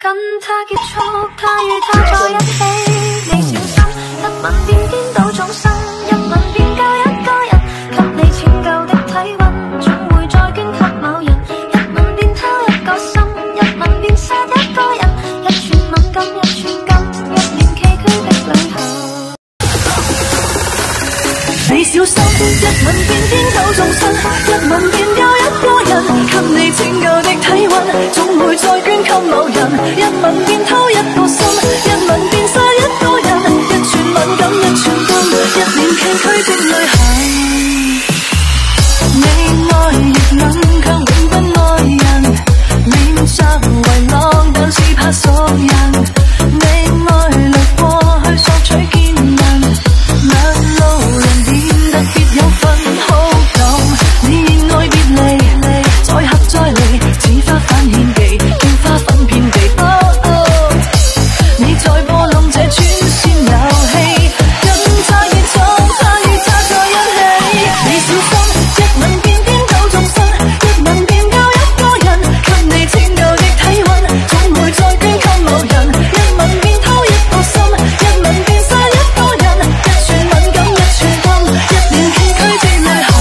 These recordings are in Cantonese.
跟他結束，他與他在一起，你小心，一吻便顛倒眾生，一吻便教一個人，給你拯救的體溫，總會再捐給某人，一吻便偷一個心，一吻便殺一個人，一寸敏感一寸金，一臉崎嶇的旅行。你小心，一吻便顛倒眾生，一吻便教一個人，給你拯救的體溫，總會再捐給某人，一吻便偷一個心，一吻便殺一個人，一寸敏感一寸金，一臉崎嶇的旅行。你愛熱吻卻永不愛人，臉上為浪但是怕熟人，你愛掠過去索取見聞，兩路人變得別有份好感，你熱愛別離，再合再離，似花瓣獻技，叫花粉遍地。你在播弄這轉線遊戲，跟他熱衷，他與他在一起。你小心，一吻便顛倒眾生，一吻便教一個人，給你拯救的體溫，總會再捐給某人，一吻便偷一個心，一吻便殺一個人，一寸敏感一寸金，一臉崎嶇的旅行。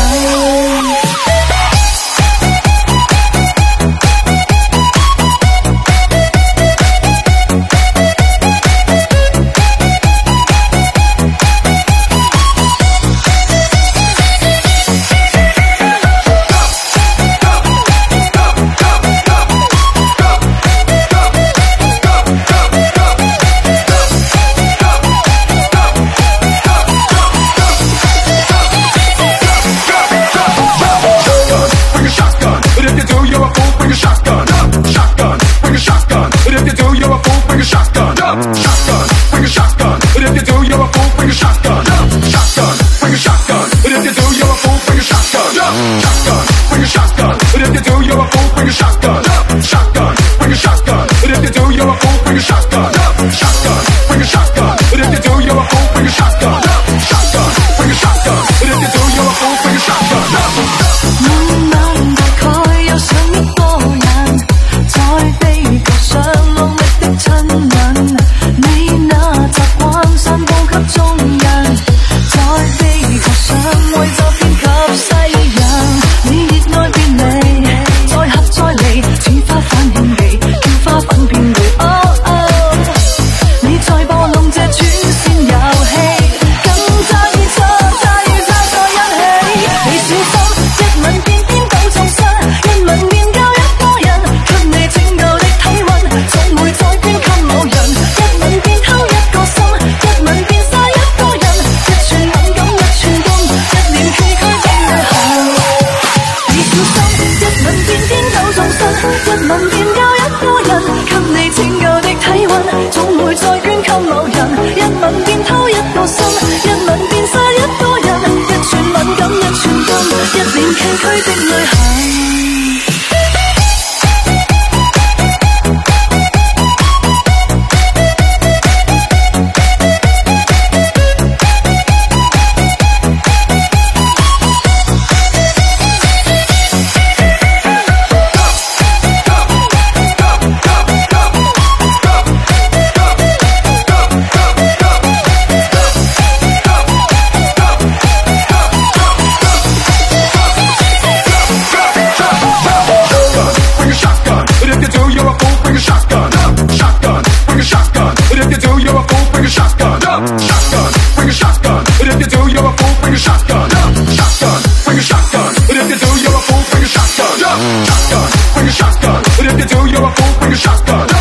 Shotgun, but if you do, you're a fool, bring a shotgun.